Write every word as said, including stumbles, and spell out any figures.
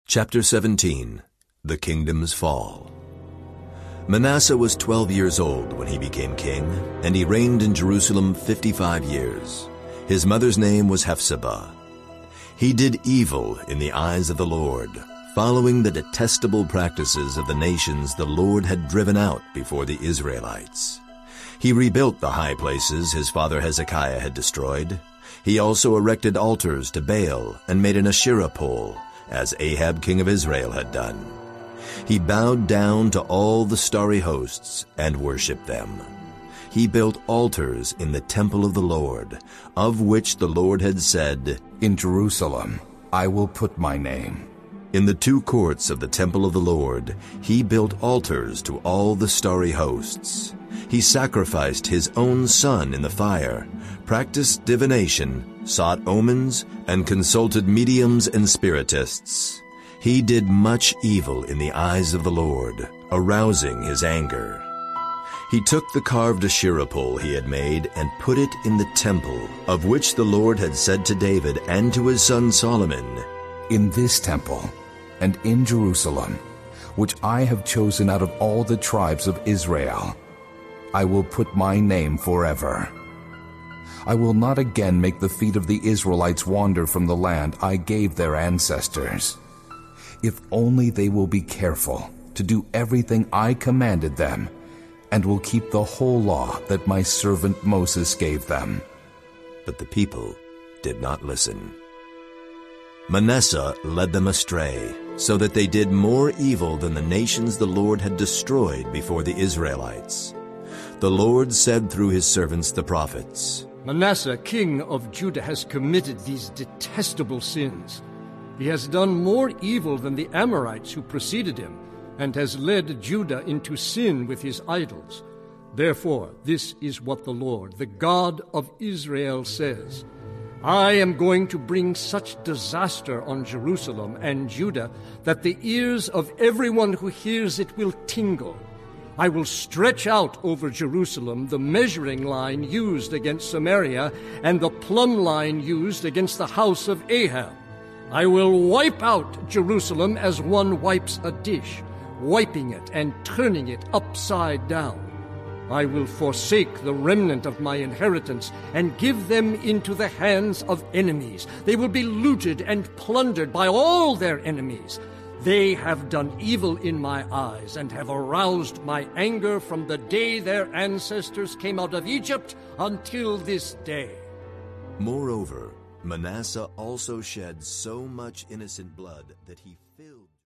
Chapter seventeen. The Kingdom's Fall. Manasseh was twelve years old when he became king, and he reigned in Jerusalem fifty-five years. His mother's name was Hephzibah. He did evil in the eyes of the Lord, following the detestable practices of the nations the Lord had driven out before the Israelites. He rebuilt the high places his father Hezekiah had destroyed. He also erected altars to Baal and made an Asherah pole, as Ahab king of Israel had done. He bowed down to all the starry hosts and worshipped them. He built altars in the temple of the Lord, of which the Lord had said, "In Jerusalem I will put my name." In the two courts of the temple of the Lord, he built altars to all the starry hosts. He sacrificed his own son in the fire, practiced divination, sought omens, and consulted mediums and spiritists. He did much evil in the eyes of the Lord, arousing his anger. He took the carved Asherah pole he had made and put it in the temple, of which the Lord had said to David and to his son Solomon, "In this temple and in Jerusalem, which I have chosen out of all the tribes of Israel, I will put my name forever. I will not again make the feet of the Israelites wander from the land I gave their ancestors. If only they will be careful to do everything I commanded them, and will keep the whole law that my servant Moses gave them." But the people did not listen. Manasseh led them astray, so that they did more evil than the nations the Lord had destroyed before the Israelites. The Lord said through his servants the prophets, "Manasseh, king of Judah, has committed these detestable sins. He has done more evil than the Amorites who preceded him, and has led Judah into sin with his idols. Therefore, this is what the Lord, the God of Israel, says. I am going to bring such disaster on Jerusalem and Judah that the ears of everyone who hears it will tingle. I will stretch out over Jerusalem the measuring line used against Samaria and the plumb line used against the house of Ahab. I will wipe out Jerusalem as one wipes a dish, wiping it and turning it upside down. I will forsake the remnant of my inheritance and give them into the hands of enemies. They will be looted and plundered by all their enemies. They have done evil in my eyes and have aroused my anger from the day their ancestors came out of Egypt until this day." Moreover, Manasseh also shed so much innocent blood that he filled